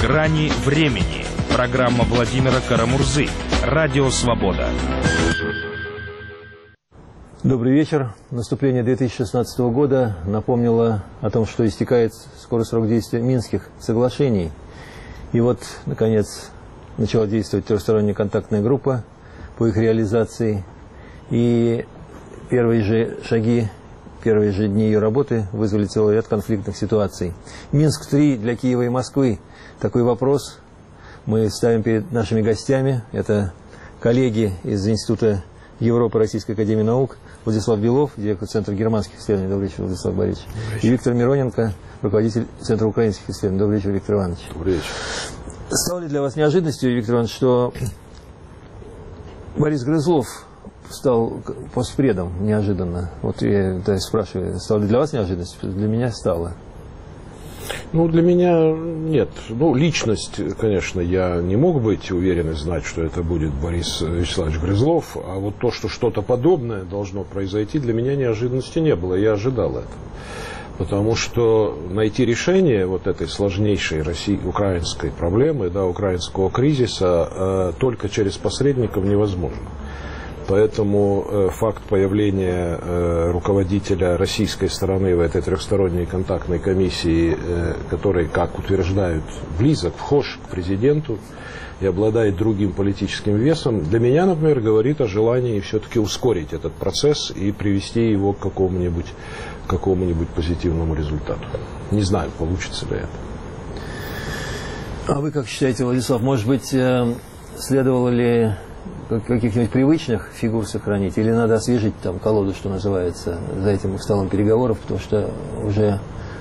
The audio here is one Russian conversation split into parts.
Грани времени. Программа Владимира Карамурзы. Радио «Свобода». Добрый вечер. Наступление 2016 года напомнило о том, что истекает скоро срок действия Минских соглашений. И вот, наконец, начала действовать трехсторонняя контактная группа по их реализации. И первые же шаги, первые же дни ее работы вызвали целый ряд конфликтных ситуаций. Минск-3 для Киева и Москвы. Такой вопрос мы ставим перед нашими гостями. Это коллеги из Института Европы Российской академии наук, Владислав Белов, директор Центра германских исследований. Добрый вечер, Владислав Борисович. И Виктор Мироненко, руководитель Центра украинских исследований. Добрый вечер, Виктор Иванович. Добрый вечер. Стало ли для вас неожиданностью, Виктор Иванович, что Борис Грызлов стал постпредом неожиданно? Вот я спрашиваю, стало ли для вас неожиданностью? Для меня стало. Ну, для меня нет. Ну, личность, конечно, я не мог быть уверен и знать, что это будет Борис Вячеславович Грызлов, а вот то, что что-то подобное должно произойти, для меня неожиданности не было, я ожидал этого. Потому что найти решение вот этой сложнейшей украинской проблемы, да, украинского кризиса, только через посредников невозможно. Поэтому факт появления руководителя российской стороны в этой трехсторонней контактной комиссии, который, как утверждают, близок, вхож к президенту и обладает другим политическим весом, для меня, например, говорит о желании все-таки ускорить этот процесс и привести его к какому-нибудь позитивному результату. Не знаю, получится ли это. А вы как считаете, Владислав, может быть, следовало ли каких-нибудь привычных фигур сохранить, или надо освежить там колоду, что называется, за этим столом переговоров, потому что уже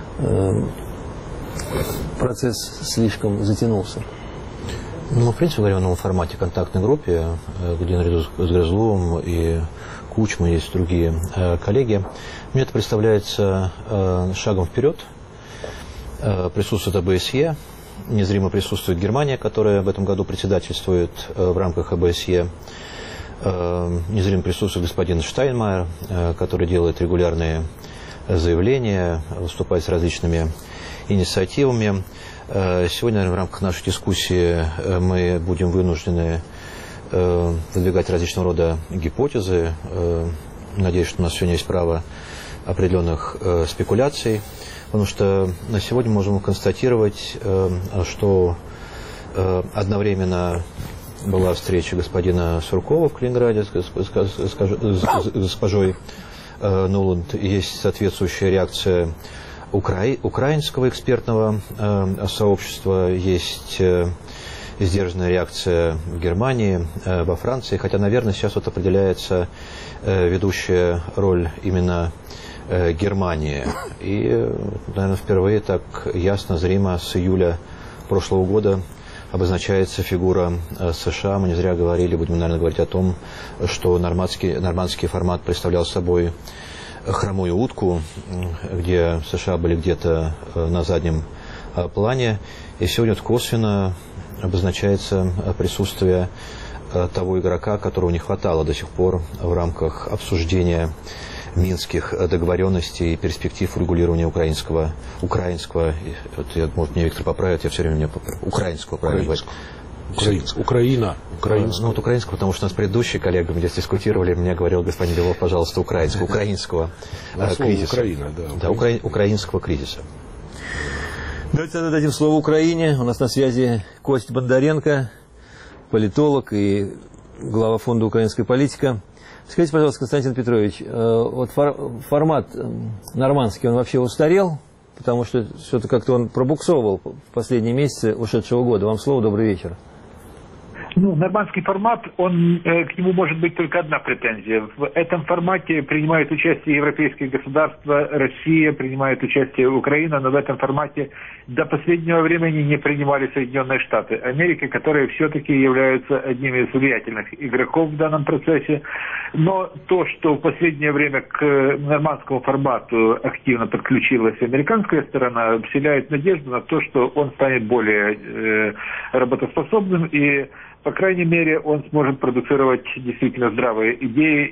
процесс слишком затянулся? Ну, в принципе, говоря о новом формате контактной группы, где наряду с Грызловым и Кучмой есть другие коллеги, мне это представляется шагом вперед. Присутствует ОБСЕ, незримо присутствует Германия, которая в этом году председательствует в рамках ОБСЕ. Незримо присутствует господин Штайнмайер, который делает регулярные заявления, выступает с различными инициативами. Сегодня, наверное, в рамках нашей дискуссии мы будем вынуждены выдвигать различного рода гипотезы. Надеюсь, что у нас сегодня есть право определенных спекуляций. Потому что на сегодня можем констатировать, что одновременно была встреча господина Суркова в Калининграде с госпожой Нуланд. Есть соответствующая реакция украинского экспертного сообщества, есть сдержанная реакция в Германии, во Франции. Хотя, наверное, сейчас вот определяется ведущая роль именно Германии. И, наверное, впервые так ясно, зримо с июля прошлого года обозначается фигура США. Мы не зря говорили, будем, наверное, говорить о том, что нормандский формат представлял собой хромую утку, где США были где-то на заднем плане. И сегодня косвенно обозначается присутствие того игрока, которого не хватало до сих пор в рамках обсуждения минских договоренностей и перспектив регулирования украинского, вот я, может, мне Виктор поправит, я все время украинского, правильно говорю. Украина. Ну, вот украинского, потому что у нас предыдущие коллеги здесь дискутировали, мне говорил господин Белов, пожалуйста, украинского кризиса. Украина, да. Украинского кризиса. Давайте тогда дадим слово Украине. У нас на связи Кость Бондаренко, политолог и глава фонда «Украинская политика». Скажите, пожалуйста, Константин Петрович, вот формат нормандский, он вообще устарел? Потому что что-то как-то он пробуксовывал в последние месяцы ушедшего года. Вам слово, добрый вечер. Ну, нормандский формат, к нему может быть только одна претензия. В этом формате принимают участие европейские государства, Россия, принимает участие Украина, но в этом формате до последнего времени не принимали Соединенные Штаты Америки, которые все-таки являются одними из влиятельных игроков в данном процессе. Но то, что в последнее время к нормандскому формату активно подключилась американская сторона, вселяет надежду на то, что он станет более работоспособным и, по крайней мере, он сможет продуцировать действительно здравые идеи,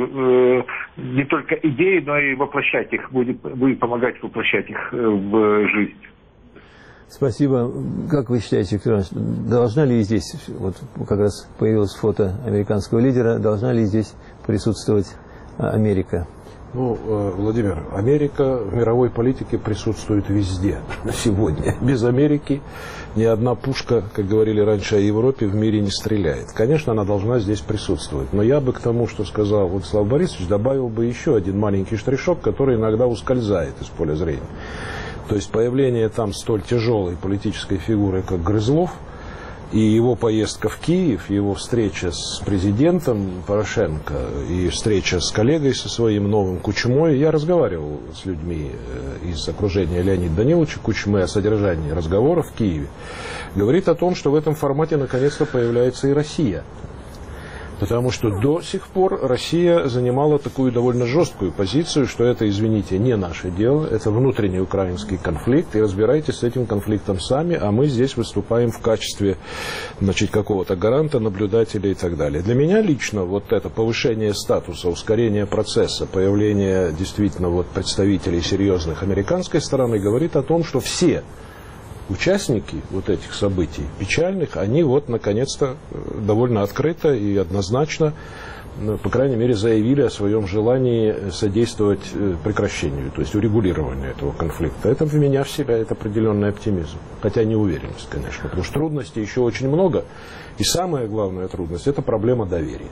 и не только идеи, но и воплощать их, будет помогать воплощать их в жизнь. Спасибо. Как вы считаете, Виктор Иванович, должна ли здесь, вот как раз появилось фото американского лидера, должна ли здесь присутствовать Америка? Ну, Владимир, Америка в мировой политике присутствует везде сегодня. Без Америки ни одна пушка, как говорили раньше о Европе, в мире не стреляет. Конечно, она должна здесь присутствовать. Но я бы к тому, что сказал Владислав Борисович, добавил бы еще один маленький штришок, который иногда ускользает из поля зрения. То есть появление там столь тяжелой политической фигуры, как Грызлов, и его поездка в Киев, его встреча с президентом Порошенко и встреча с коллегой со своим новым Кучмой. Я разговаривал с людьми из окружения Леонида Даниловича Кучмы о содержании разговора в Киеве. Говорит о том, что в этом формате наконец-то появляется и Россия. Потому что до сих пор Россия занимала такую довольно жесткую позицию, что это, извините, не наше дело, это внутренний украинский конфликт, и разбирайтесь с этим конфликтом сами, а мы здесь выступаем в качестве, значит, какого-то гаранта, наблюдателя и так далее. Для меня лично вот это повышение статуса, ускорение процесса, появление действительно вот представителей серьезных американской стороны говорит о том, что все участники вот этих событий печальных, они вот наконец-то довольно открыто и однозначно, по крайней мере, заявили о своем желании содействовать прекращению, то есть урегулированию этого конфликта. Это меня вселяет определенный оптимизм, хотя неуверенность, конечно, потому что трудностей еще очень много, и самая главная трудность – это проблема доверия.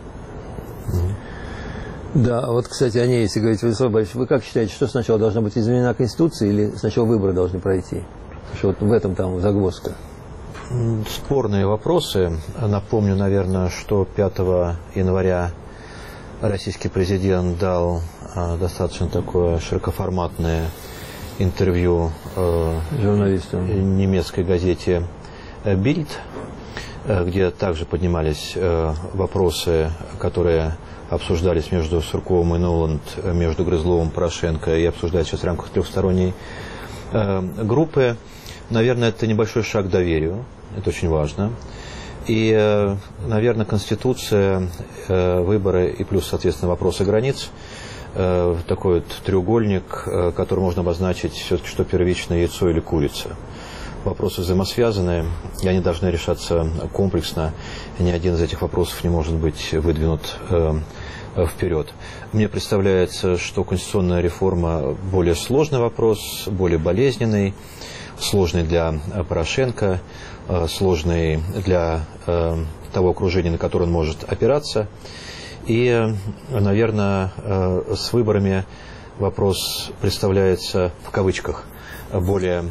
Да, вот, кстати, о ней, если говорить, Владислав Борисович, вы как считаете, что сначала должна быть изменена Конституция или сначала выборы должны пройти? Что вот в этом там загвоздка. Спорные вопросы. Напомню, наверное, что 5 января российский президент дал достаточно такое широкоформатное интервью журналистам немецкой газете «Бильд», где также поднимались вопросы, которые обсуждались между Сурковым и Нуланд, между Грызловым и Порошенко, и обсуждались сейчас в рамках трехсторонней группы. Наверное, это небольшой шаг к доверию, это очень важно. И, наверное, Конституция, выборы и плюс, соответственно, вопросы границ, такой вот треугольник, который можно обозначить все-таки, что первичное яйцо или курица. Вопросы взаимосвязаны, и они должны решаться комплексно. Ни один из этих вопросов не может быть выдвинут вперед. Мне представляется, что конституционная реформа более сложный вопрос, более болезненный, сложный для Порошенко, сложный для того окружения, на которое он может опираться. И, наверное, с выборами вопрос представляется, в кавычках, более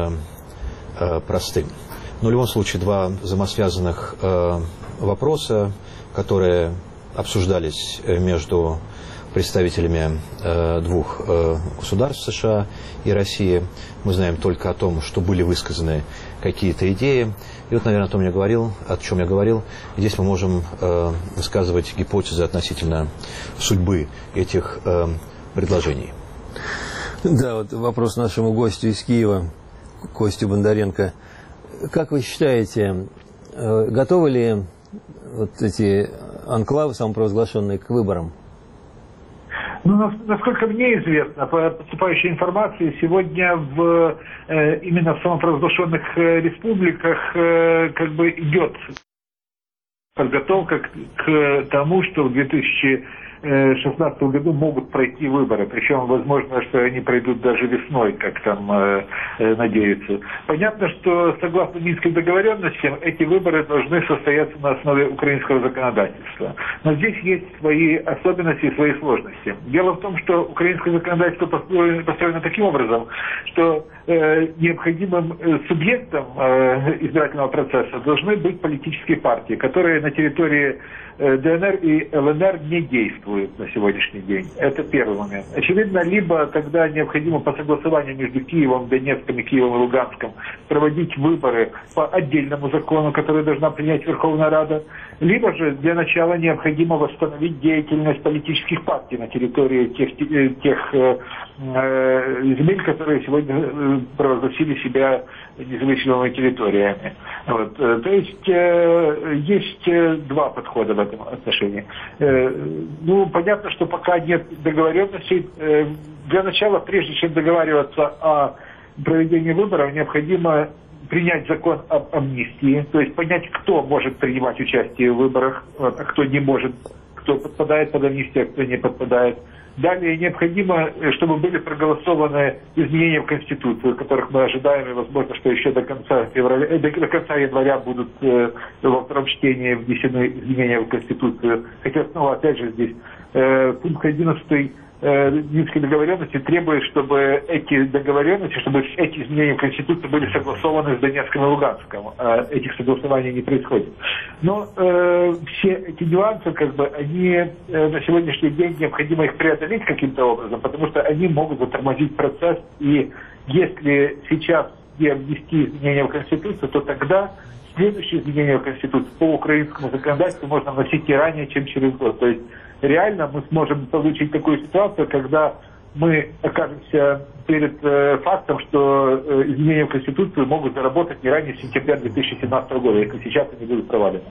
простым. Но в любом случае два взаимосвязанных вопроса, которые обсуждались между представителями двух государств, США и России. Мы знаем только о том, что были высказаны какие-то идеи. И вот, наверное, о чем я говорил. Здесь мы можем высказывать гипотезы относительно судьбы этих предложений. Да, вот вопрос нашему гостю из Киева, Костю Бондаренко. Как вы считаете, готовы ли вот эти анклавы самопровозглашенные к выборам? Ну, насколько мне известно, по поступающей информации, сегодня именно в самопровозглашенных республиках как бы идет подготовка к тому, что в 2016 году могут пройти выборы. Причем, возможно, что они пройдут даже весной, как там надеются. Понятно, что согласно Минским договоренностям, эти выборы должны состояться на основе украинского законодательства. Но здесь есть свои особенности и свои сложности. Дело в том, что украинское законодательство построено таким образом, что необходимым субъектом избирательного процесса должны быть политические партии, которые на территории ДНР и ЛНР не действуют на сегодняшний день. Это первый момент. Очевидно, либо тогда необходимо по согласованию между Киевом, Донецком и Киевом и Луганском проводить выборы по отдельному закону, который должна принять Верховная Рада, либо же для начала необходимо восстановить деятельность политических партий на территории тех земель, которые сегодня провозгласили себя независимыми территориями. Вот. То есть есть два подхода в этом отношении. Ну, понятно, что пока нет договоренностей. Для начала, прежде чем договариваться о проведения выборов необходимо принять закон об амнистии, то есть понять, кто может принимать участие в выборах, а кто не может, кто подпадает под амнистию, а кто не подпадает. Далее необходимо, чтобы были проголосованы изменения в Конституцию, которых мы ожидаем, и возможно, что еще до конца января будут во втором чтении внесены изменения в Конституцию. Хотя снова, опять же, здесь пункт 11 Минской договоренности требует, чтобы эти договоренности, чтобы эти изменения в Конституции были согласованы с Донецком и Луганском. А этих согласований не происходит. Но все эти нюансы, они на сегодняшний день необходимо их преодолеть каким-то образом, потому что они могут затормозить процесс. И если сейчас не внести изменения в Конституцию, то тогда следующие изменения в Конституцию по украинскому законодательству можно вносить и ранее, чем через год. То есть реально мы сможем получить такую ситуацию, когда мы окажемся перед фактом, что изменения в Конституцию могут заработать не ранее сентября 2017 года, если сейчас они будут провалены.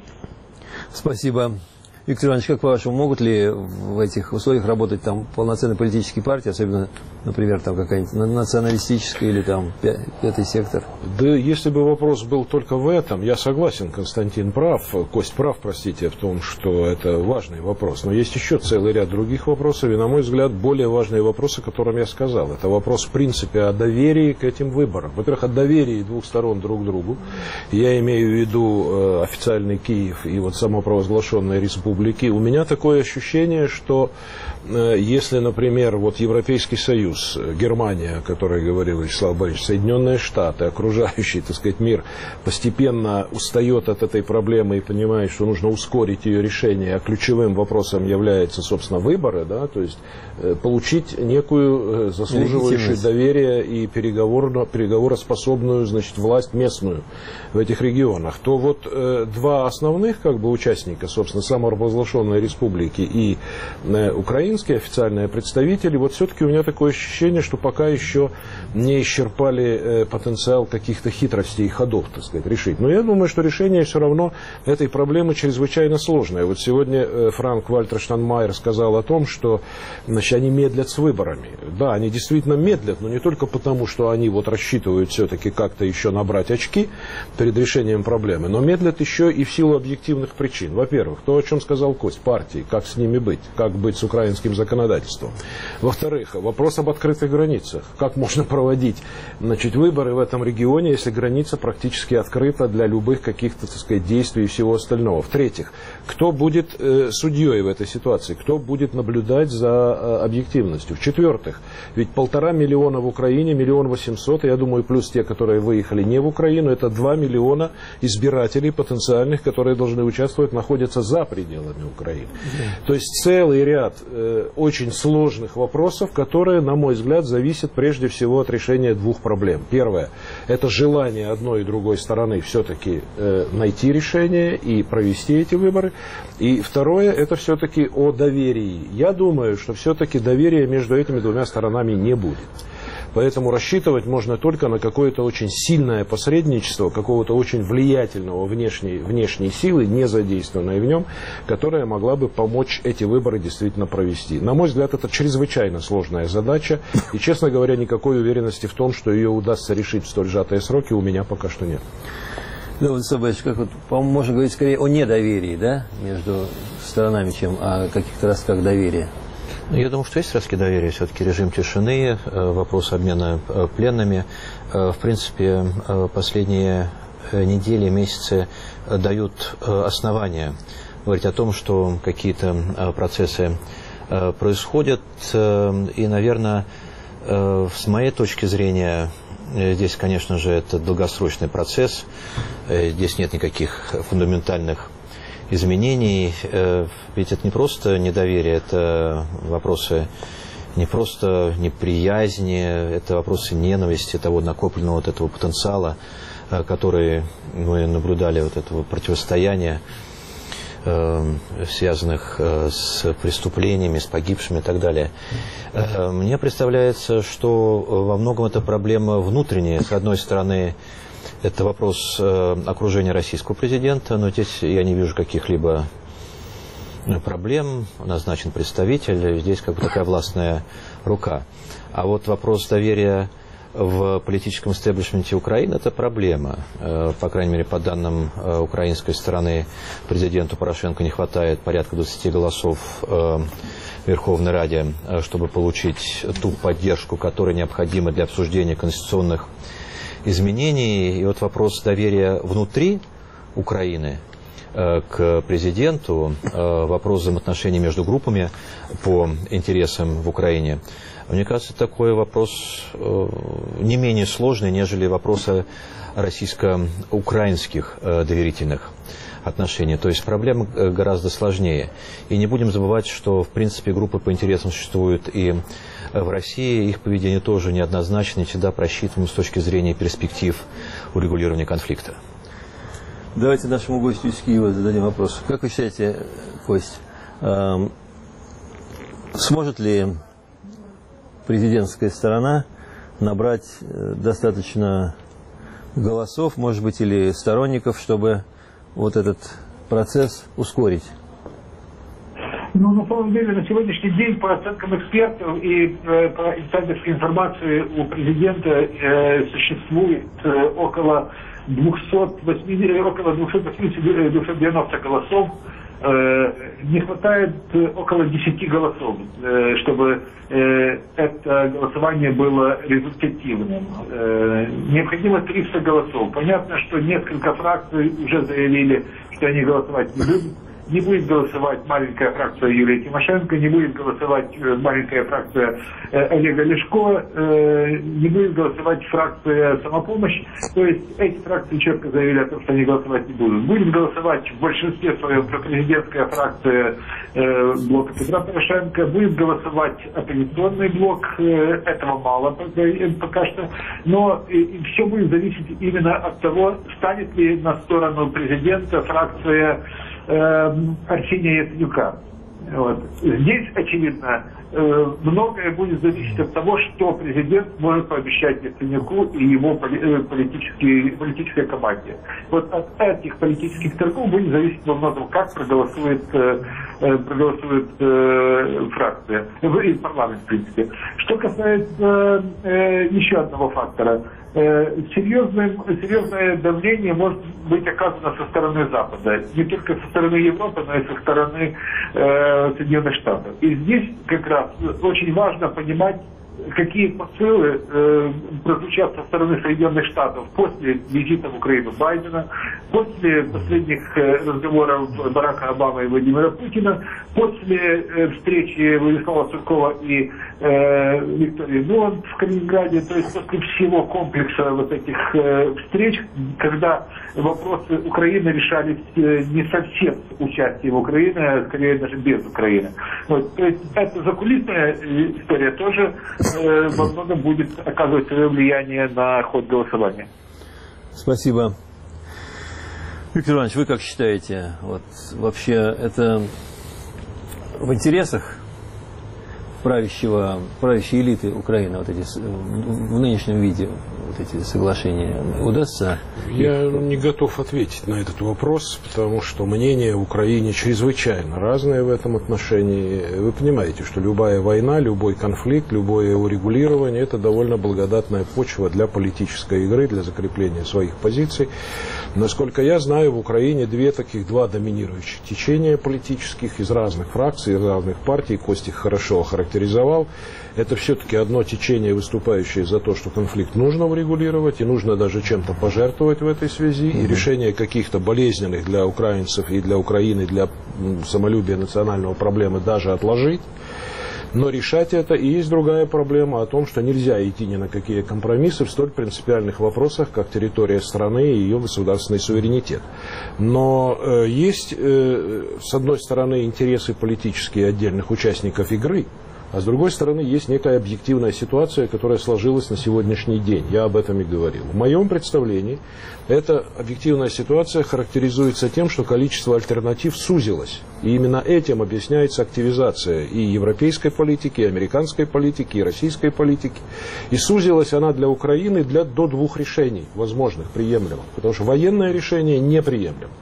Спасибо. Виктор Иванович, как по-вашему, могут ли в этих условиях работать там полноценные политические партии, особенно, например, там какая-нибудь националистическая или там пятый сектор? Да, если бы вопрос был только в этом, я согласен, Константин прав, Кость прав, простите, в том, что это важный вопрос. Но есть еще целый ряд других вопросов, и, на мой взгляд, более важные вопросы, о которых я сказал. Это вопрос, в принципе, о доверии к этим выборам. Во-первых, о доверии двух сторон друг к другу. Я имею в виду официальный Киев и вот самопровозглашенная республика. У меня такое ощущение, что если, например, вот Европейский Союз, Германия, о которой говорил Вячеслав Борисович, Соединенные Штаты, окружающий, так сказать, мир постепенно устает от этой проблемы и понимает, что нужно ускорить ее решение, а ключевым вопросом является, собственно, выборы, да, то есть получить некую заслуживающую доверия и переговороспособную, значит, власть местную в этих регионах, то вот два основных участника, собственно, самопровозглашенной республики и украинские официальные представители, вот все-таки у меня такое ощущение, что пока еще не исчерпали потенциал каких-то хитростей и ходов, так сказать, решить. Но я думаю, что решение все равно этой проблемы чрезвычайно сложное. Вот сегодня Франк-Вальтер Штайнмайер сказал о том, что, значит, они медлят с выборами. Да, они действительно медлят, но не только потому, что они вот рассчитывают все-таки как-то еще набрать очки перед решением проблемы, но медлят еще и в силу объективных причин. Во-первых, то, о чем сказал Кость, партии, как с ними быть, как быть с украинским законодательством. Во-вторых, вопрос об открытых границах. Как можно проводить, значит, выборы в этом регионе, если граница практически открыта для любых каких-то, так сказать, действий и всего остального. В-третьих, кто будет судьей в этой ситуации, кто будет наблюдать за объективностью. В-четвертых, ведь 1,5 миллиона в Украине, 1 800 000, я думаю, плюс те, которые выехали не в Украину, это 2 миллиона избирателей потенциальных, которые должны участвовать, находятся за пределами Украины. То есть целый ряд очень сложных вопросов, которые, на мой взгляд, зависят прежде всего от решения двух проблем. Первое – это желание одной и другой стороны все-таки найти решение и провести эти выборы. И второе – это все-таки о доверии. Я думаю, что все-таки доверия между этими двумя сторонами не будет. Поэтому рассчитывать можно только на какое-то очень сильное посредничество, какого-то очень влиятельного внешней силы, не задействованной в нем, которая могла бы помочь эти выборы действительно провести. На мой взгляд, это чрезвычайно сложная задача, и, честно говоря, никакой уверенности в том, что ее удастся решить в столь сжатые сроки, у меня пока что нет. Да, вот, Соболевич, как вот, по-моему, можно говорить скорее о недоверии, да, между сторонами, чем о каких-то ростках доверия. Я думаю, что есть ростки доверия. Все-таки режим тишины, вопрос обмена пленными. В принципе, последние недели, месяцы дают основания говорить о том, что какие-то процессы происходят. И, наверное, с моей точки зрения, здесь, конечно же, это долгосрочный процесс. Здесь нет никаких фундаментальных изменений, ведь это не просто недоверие, это вопросы не просто неприязни, это вопросы ненависти, того накопленного вот этого потенциала, который мы наблюдали, вот этого противостояния, связанных с преступлениями, с погибшими и так далее. Мне представляется, что во многом это проблема внутренняя. С одной стороны, это вопрос окружения российского президента, но здесь я не вижу каких-либо проблем. Назначен представитель, здесь как бы такая властная рука. А вот вопрос доверия в политическом истеблишменте Украины это проблема. По крайней мере, по данным украинской стороны, президенту Порошенко не хватает порядка 20 голосов в Верховной Раде, чтобы получить ту поддержку, которая необходима для обсуждения конституционных изменений. И вот вопрос доверия внутри Украины к президенту, вопрос взаимоотношений между группами по интересам в Украине, мне кажется, такой вопрос не менее сложный, нежели вопросы российско-украинских доверительных отношений. То есть проблема гораздо сложнее. И не будем забывать, что в принципе группы по интересам существуют и в России. Их поведение тоже неоднозначно, не всегда просчитываем с точки зрения перспектив урегулирования конфликта. Давайте нашему гостю из Киева зададим вопрос. Как вы считаете, Кость, сможет ли президентская сторона набрать достаточно голосов, может быть, или сторонников, чтобы вот этот процесс ускорить? Ну, на самом деле, на сегодняшний день, по оценкам экспертов и по инсайдерской информации у президента существует около 280-290 голосов. Не хватает около 10 голосов, чтобы это голосование было результативным. Необходимо 300 голосов. Понятно, что несколько фракций уже заявили, что они голосовать не будут. Не будет голосовать маленькая фракция Юлии Тимошенко, не будет голосовать маленькая фракция Олега Ляшко, не будет голосовать фракция «Самопомощь». То есть эти фракции четко заявили о том, что они голосовать не будут. Будет голосовать в большинстве своем пропрезидентская фракция блока Петра Порошенко, будет голосовать оппозиционный блок, этого мало пока что, но все будет зависеть именно от того, станет ли на сторону президента фракция Арсения Яценюка. Вот. Здесь, очевидно, многое будет зависеть от того, что президент может пообещать Яценюку и его политической команде. Вот от этих политических торгов будет зависеть во многом, как проголосует фракция, парламент, в принципе. Что касается еще одного фактора. Серьезное давление может быть оказано со стороны Запада. Не только со стороны Европы, но и со стороны Соединенных Штатов. И здесь как раз очень важно понимать, какие посылы прозвучат со стороны Соединенных Штатов после визита в Украину Байдена, после последних разговоров Барака Обамы и Владимира Путина, после встречи Владислава Суркова и Виктории Нуланд в Калининграде, то есть после всего комплекса вот этих встреч, когда вопросы Украины решались не совсем с участием Украины, а скорее даже без Украины. Вот, то есть эта закулисная история тоже во многом будет оказывать свое влияние на ход голосования. Спасибо. Виктор Иванович, вы как считаете, вот вообще это в интересах правящей элиты Украины, вот эти, в нынешнем виде вот эти соглашения удастся? Я не готов ответить на этот вопрос, потому что мнения в Украине чрезвычайно разные в этом отношении. Вы понимаете, что любая война, любой конфликт, любое урегулирование – это довольно благодатная почва для политической игры, для закрепления своих позиций. Насколько я знаю, в Украине два доминирующих течения политических из разных фракций, из разных партий. Костик хорошо охарактеризовал. Это все-таки одно течение, выступающее за то, что конфликт нужно урегулировать, и нужно даже чем-то пожертвовать в этой связи, и решение каких-то болезненных для украинцев и для Украины, для самолюбия национального проблемы даже отложить. Но решать это, и есть другая проблема о том, что нельзя идти ни на какие компромиссы в столь принципиальных вопросах, как территория страны и ее государственный суверенитет. Но есть, с одной стороны, интересы политические отдельных участников игры, а с другой стороны, есть некая объективная ситуация, которая сложилась на сегодняшний день. Я об этом и говорил. В моем представлении эта объективная ситуация характеризуется тем, что количество альтернатив сузилось. И именно этим объясняется активизация и европейской политики, и американской политики, и российской политики. И сузилась она для Украины до двух решений, возможных, приемлемых. Потому что военное решение неприемлемо.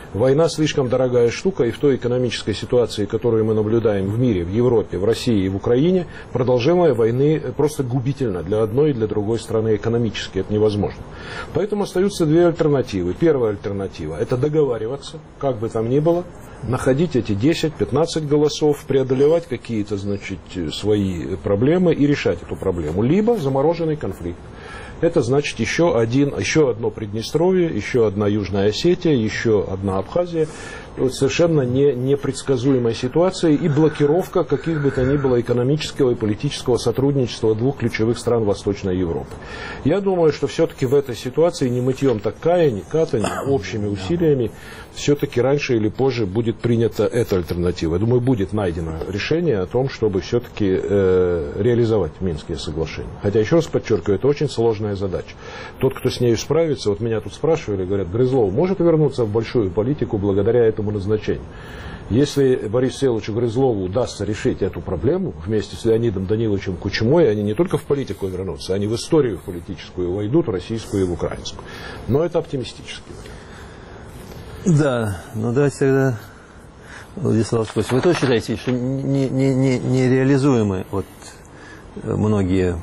Война слишком дорогая штука, и в той экономической ситуации, которую мы наблюдаем в мире, в Европе, в России и в Украине, продолжение войны просто губительно для одной и для другой страны экономически. Это невозможно. Поэтому остаются две альтернативы. Первая альтернатива – это договариваться, как бы там ни было, находить эти 10-15 голосов, преодолевать какие-то, значит, свои проблемы и решать эту проблему. Либо замороженный конфликт. Это значит еще одно Приднестровье, еще одна Южная Осетия, еще одна Абхазия. Вот совершенно непредсказуемая ситуация и блокировка каких бы то ни было экономического и политического сотрудничества двух ключевых стран Восточной Европы. Я думаю, что все-таки в этой ситуации не мытьем, так катанием, общими усилиями, все-таки раньше или позже будет принята эта альтернатива. Я думаю, будет найдено решение о том, чтобы все-таки реализовать Минские соглашения. Хотя, еще раз подчеркиваю, это очень сложная задача. Тот, кто с нею справится, вот меня тут спрашивали, говорят, Грызлов может вернуться в большую политику благодаря этому назначению? Если Борису Всеволодовичу Грызлову удастся решить эту проблему вместе с Леонидом Даниловичем Кучмой, они не только в политику вернутся, они в историю политическую войдут, в российскую и в украинскую. Но это оптимистически. Да, ну давайте тогда, Владислав Скотч, вы тоже считаете, что нереализуемы вот многие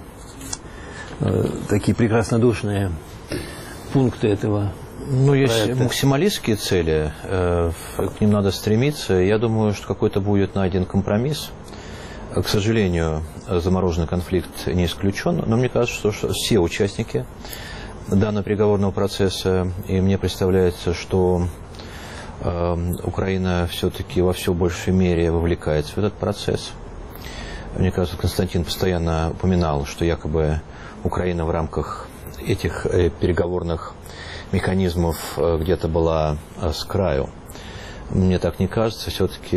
такие прекраснодушные пункты этого? Ну, есть максималистские цели, к ним надо стремиться. Я думаю, что какой-то будет найден компромисс. К сожалению, замороженный конфликт не исключен, но мне кажется, что все участники данного переговорного процесса, и мне представляется, что Украина все-таки во все большей мере вовлекается в этот процесс. Мне кажется, Константин постоянно упоминал, что якобы Украина в рамках этих переговорных механизмов где-то была с краю. Мне так не кажется. Все-таки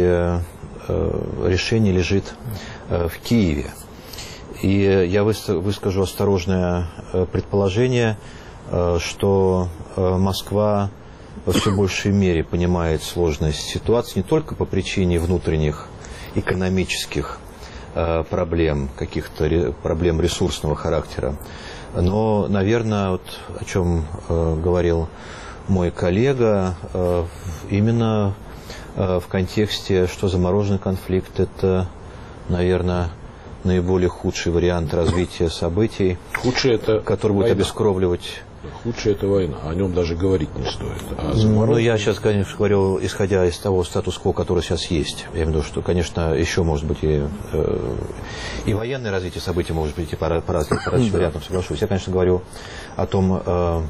решение лежит в Киеве. И я выскажу осторожное предположение, что Москва во все большей мере понимает сложность ситуации не только по причине внутренних экономических проблем, каких-то проблем ресурсного характера, но, наверное, вот о чем говорил мой коллега, именно в контексте, что замороженный конфликт – это, наверное, наиболее худший вариант развития событий, который будет обескровливать. Худшая это война, о нем даже говорить не стоит. Ну, я сейчас, конечно, говорю, исходя из того статус-кво, который сейчас есть. Я имею в виду, что, конечно, еще может быть и военное развитие событий может быть и по разным вариантам, соглашусь. Я, конечно, говорю о том,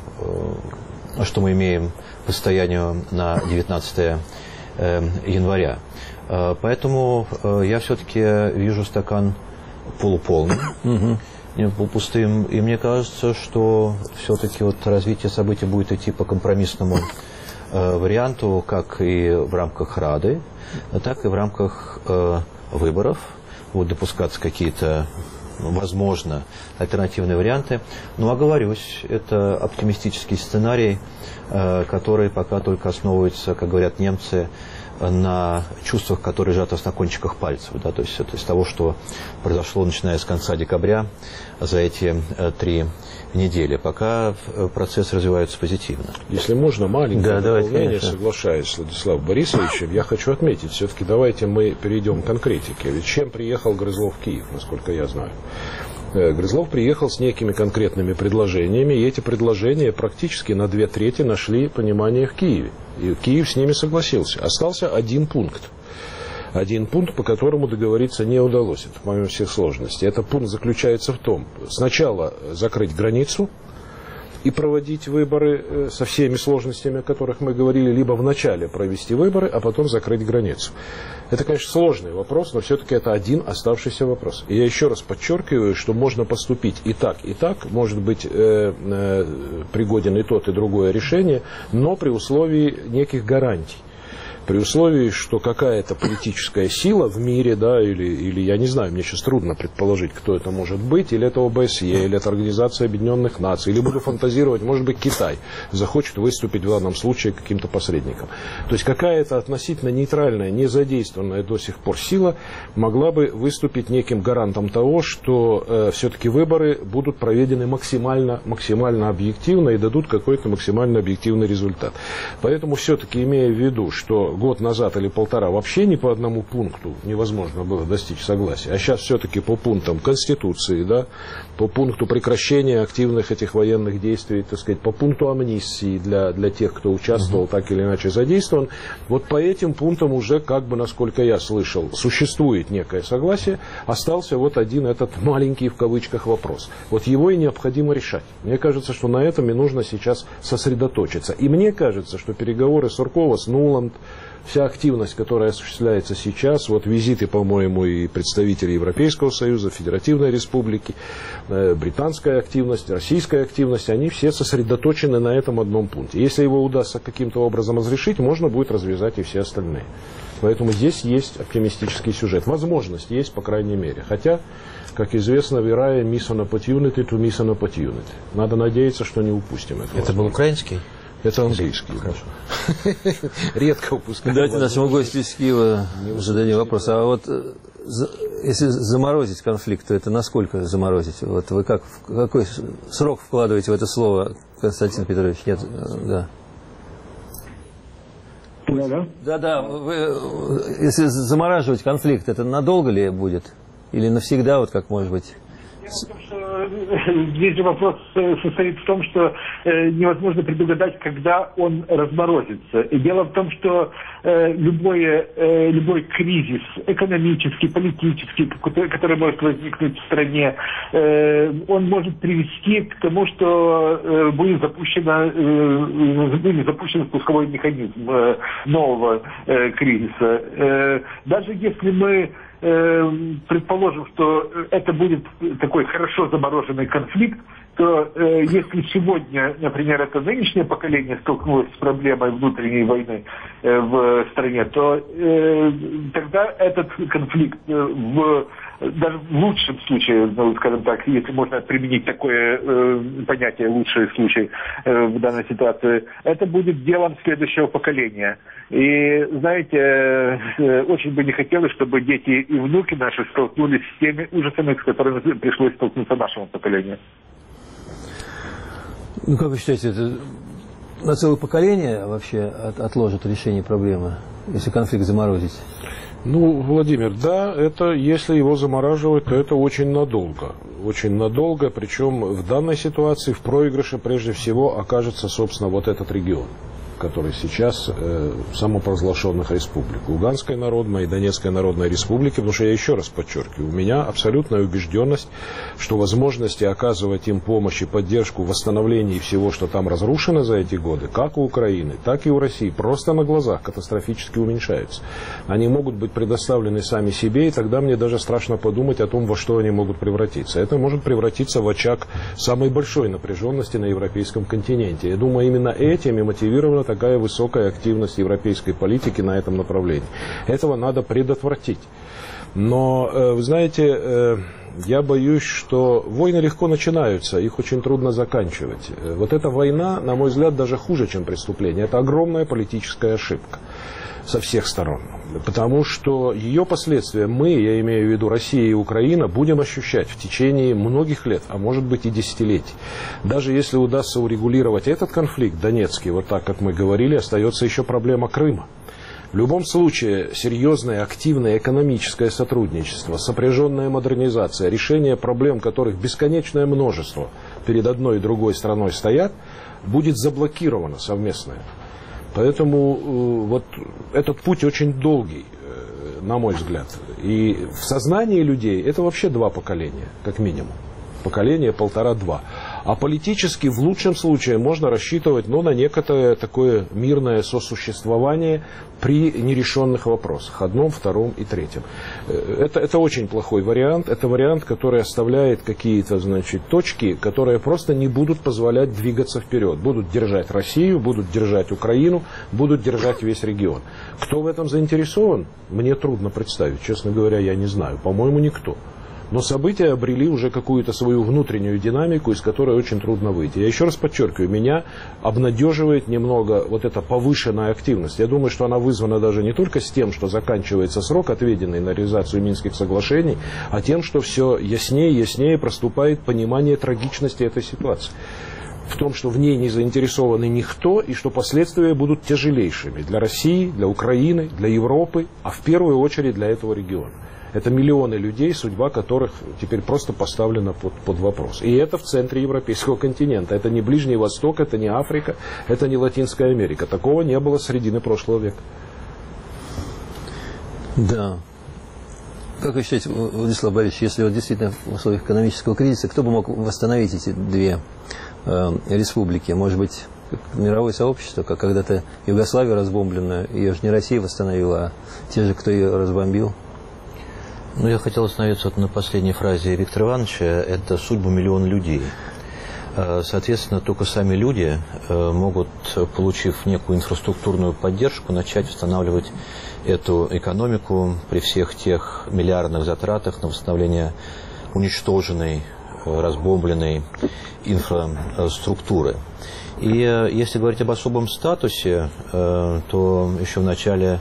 что мы имеем по состоянию на 19 января. Поэтому я все-таки вижу стакан полуполным, не полупустым. И мне кажется, что все-таки вот развитие событий будет идти по компромиссному варианту, как и в рамках Рады, так и в рамках выборов. Будут допускаться какие-то, возможно, альтернативные варианты. Ну, оговорюсь, это оптимистический сценарий, который пока только основывается, как говорят немцы, на чувствах, которые лежат на кончиках пальцев. Да? То есть это из того, что произошло, начиная с конца декабря, за эти 3 недели. Пока процесс развивается позитивно. Если можно, маленькое дополнение, соглашаюсь с Владиславом Борисовичем, я хочу отметить, все-таки давайте мы перейдем к конкретике. Ведь чем приехал Грызлов в Киев, насколько я знаю? Грызлов приехал с некими конкретными предложениями, и эти предложения практически на 2/3 нашли понимание в Киеве. И Киев с ними согласился. Остался один пункт. Один пункт, по которому договориться не удалось. Это, помимо всех сложностей. Этот пункт заключается в том, сначала закрыть границу и проводить выборы со всеми сложностями, о которых мы говорили, либо вначале провести выборы, а потом закрыть границу. Это, конечно, сложный вопрос, но все-таки это один оставшийся вопрос. И я еще раз подчеркиваю, что можно поступить и так, может быть пригоден и тот, и другое решение, но при условии неких гарантий. при условии, что какая-то политическая сила в мире, да, или я не знаю, мне сейчас трудно предположить, кто это может быть, или это ОБСЕ, или это Организация Объединенных Наций, или буду фантазировать, может быть, Китай захочет выступить в данном случае каким-то посредником. То есть какая-то относительно нейтральная, не задействованная до сих пор сила могла бы выступить неким гарантом того, что все-таки выборы будут проведены максимально объективно и дадут какой-то максимально объективный результат. Поэтому все-таки, имея в виду, что год назад или полтора вообще ни по одному пункту невозможно было достичь согласия, а сейчас все-таки по пунктам Конституции, да, по пункту прекращения активных этих военных действий, так сказать, по пункту амнистии для тех, кто участвовал, так или иначе задействован, вот по этим пунктам уже, как бы, насколько я слышал, существует некое согласие, остался вот один этот маленький в кавычках вопрос. Вот его и необходимо решать. Мне кажется, что на этом и нужно сейчас сосредоточиться. И мне кажется, что переговоры Суркова с Нуланд, вся активность, которая осуществляется сейчас, вот визиты, по-моему, и представителей Европейского Союза, Федеративной Республики, британская активность, российская активность, они все сосредоточены на этом одном пункте. Если его удастся каким-то образом разрешить, можно будет развязать и все остальные. Поэтому здесь есть оптимистический сюжет. Возможность есть, по крайней мере. Хотя, как известно, вирая miss an opportunity to miss an opportunity. Надо надеяться, что не упустим это. Это был украинский? Это английский. Хорошо. Редко упускаем. Давайте нашему гостю из Киева зададим вопрос. А вот если заморозить конфликт, то это насколько заморозить? Вот вы какой срок вкладываете в это слово, Константин Петрович? Нет, да. Да, если замораживать конфликт, это надолго ли будет? Или навсегда, вот как может быть? Здесь же вопрос состоит в том, что невозможно предугадать, когда он разморозится. И дело в том, что любой кризис, экономический, политический, который может возникнуть в стране, он может привести к тому, что будет запущен спусковой механизм нового кризиса. Даже если мы предположим, что это будет такой хорошо замороженный конфликт, то если сегодня, например, это нынешнее поколение столкнулось с проблемой внутренней войны в стране, то тогда этот конфликт даже в лучшем случае, ну, скажем так, если можно применить такое понятие «лучший случай» в данной ситуации, это будет делом следующего поколения. И, знаете, очень бы не хотелось, чтобы дети и внуки наши столкнулись с теми ужасами, с которыми пришлось столкнуться нашему поколению. Ну, как вы считаете, это на целое поколение вообще отложит решение проблемы, если конфликт заморозить? Ну, Владимир, да, это, если его замораживать, то это очень надолго. Очень надолго, причем в данной ситуации в проигрыше прежде всего окажется, собственно, вот этот регион, который сейчас самопровозглашенных республик. Луганская народная и Донецкая народная республики, потому что я еще раз подчеркиваю, у меня абсолютная убежденность, что возможности оказывать им помощь и поддержку в восстановлении всего, что там разрушено за эти годы, как у Украины, так и у России, просто на глазах катастрофически уменьшаются. Они могут быть предоставлены сами себе, и тогда мне даже страшно подумать о том, во что они могут превратиться. Это может превратиться в очаг самой большой напряженности на европейском континенте. Я думаю, именно этим и мотивировано такая высокая активность европейской политики на этом направлении. Этого надо предотвратить. Но, вы знаете, я боюсь, что войны легко начинаются, их очень трудно заканчивать. Вот эта война, на мой взгляд, даже хуже, чем преступление. Это огромная политическая ошибка со всех сторон. Потому что ее последствия мы, я имею в виду Россия и Украина, будем ощущать в течение многих лет, а может быть и десятилетий. Даже если удастся урегулировать этот конфликт донецкий, вот так, как мы говорили, остается еще проблема Крыма. В любом случае, серьезное, активное экономическое сотрудничество, сопряженная модернизация, решение проблем, которых бесконечное множество перед одной и другой страной стоят, будет заблокировано совместное. Поэтому вот этот путь очень долгий, на мой взгляд. И в сознании людей это вообще 2 поколения, как минимум. Поколение 1,5-2. А политически в лучшем случае можно рассчитывать на некоторое такое мирное сосуществование при нерешенных вопросах, одном, втором и третьем. Это очень плохой вариант. Это вариант, который оставляет какие-то, точки, которые просто не будут позволять двигаться вперед. Будут держать Россию, будут держать Украину, будут держать весь регион. Кто в этом заинтересован, мне трудно представить. Честно говоря, я не знаю. По-моему, никто. Но события обрели уже какую-то свою внутреннюю динамику, из которой очень трудно выйти. Я еще раз подчеркиваю, меня обнадеживает немного вот эта повышенная активность. Я думаю, что она вызвана даже не только с тем, что заканчивается срок, отведенный на реализацию Минских соглашений, а тем, что все яснее и яснее проступает понимание трагичности этой ситуации. В том, что в ней не заинтересованы никто, и что последствия будут тяжелейшими для России, для Украины, для Европы, а в первую очередь для этого региона. Это миллионы людей, судьба которых теперь просто поставлена под вопрос. И это в центре европейского континента. Это не Ближний Восток, это не Африка, это не Латинская Америка. Такого не было с середины прошлого века. Да. Как вы считаете, Владислав Борисович, если вот действительно в условиях экономического кризиса, кто бы мог восстановить эти две республики? Может быть, мировое сообщество, как когда-то Югославия разбомбленная, ее же не Россия восстановила, а те же, кто ее разбомбил? Ну, я хотел остановиться на последней фразе Виктора Ивановича. Это судьба миллиона людей. Соответственно, только сами люди могут, получив некую инфраструктурную поддержку, начать восстанавливать эту экономику при всех тех миллиардных затратах на восстановление уничтоженной, разбомбленной инфраструктуры. И если говорить об особом статусе, то еще в начале